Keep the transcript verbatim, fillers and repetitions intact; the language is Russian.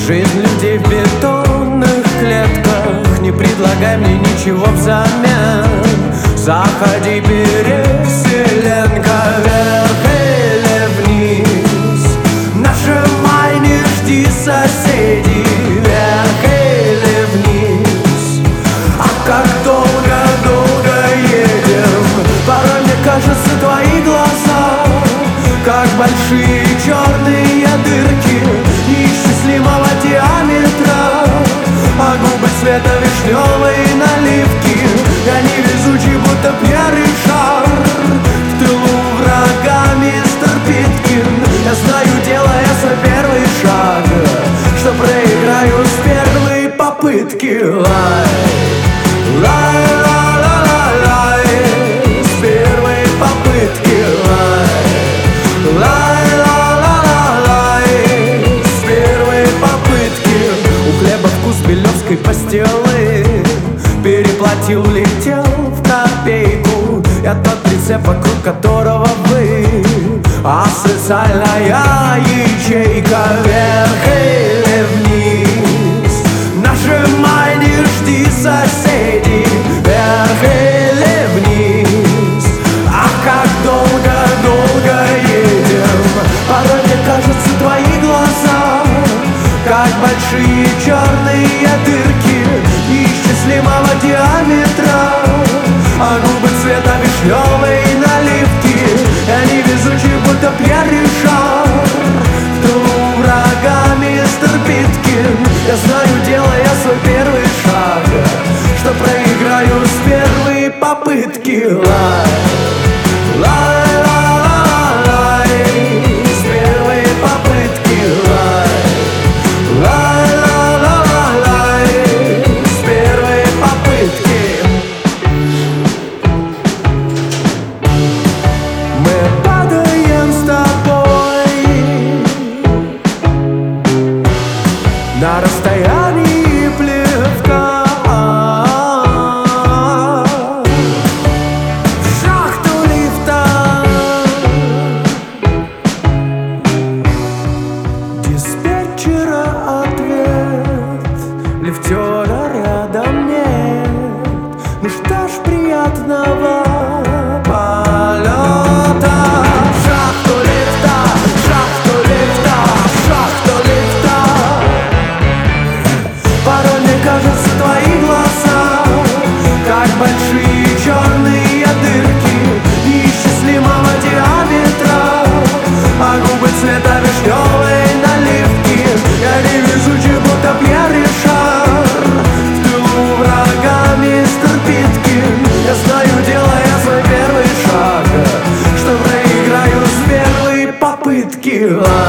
Жизнь людей в бетонных клетках, не предлагай мне ничего взамен. Заходи, переселенка, вверх или вниз. Нажимай, не жди соседей, вверх или вниз. А как долго-долго едем, порой мне кажется, твои глаза как большие черные дырки неисчислимого диаметра, а губы цвета вишневой наливки. Я невезучий, будто Пьер Шар, в тылу врага мистер Питкин. Я знаю, делая свой первый шаг, что проиграю с первой попытки. Лай, лай, лай, лай, лай, с первой попытки. Лай, лай, лай, лай, лай, с первой попытки. У хлеба вкус белевской пастилы, переплатил, влетел в копейку. Я тот прицеп, вокруг которого вы, а социальная ячейка. Вверх или вниз, нажимай, не жди соседей. Вверх или вниз, а как долго-долго едем. Порой мне кажется, твои глаза как большие черные дырки неисчислимого диаметра, а губы цвета вишневой наливки. Я невезучий, будто Пьер Шар, в тылу врага мистер Питкин. Я знаю, делая свой первый шаг, что проиграю с первой попытки. Лай, лай, лай, лай, с первой попытки. Лай, лай, лай, лай, лай, с первой попытки. Мы падаем с тобой на расстоянии плевка. В шахту лифта диспетчера ответ, лифтера рядом нет. Ну что ж, приятного полета. В шахту лифта, в шахту лифта, в шахту лифта. Порой мне кажется, твои глаза как большие черные дырки неисчислимого диаметра, а губы цвета вишневой наливки. Я невезучий, будто Пьер Шар, в тылу врага мистер Питкин. Я знаю, делая свой первый шаг, что проиграю с первой попытки.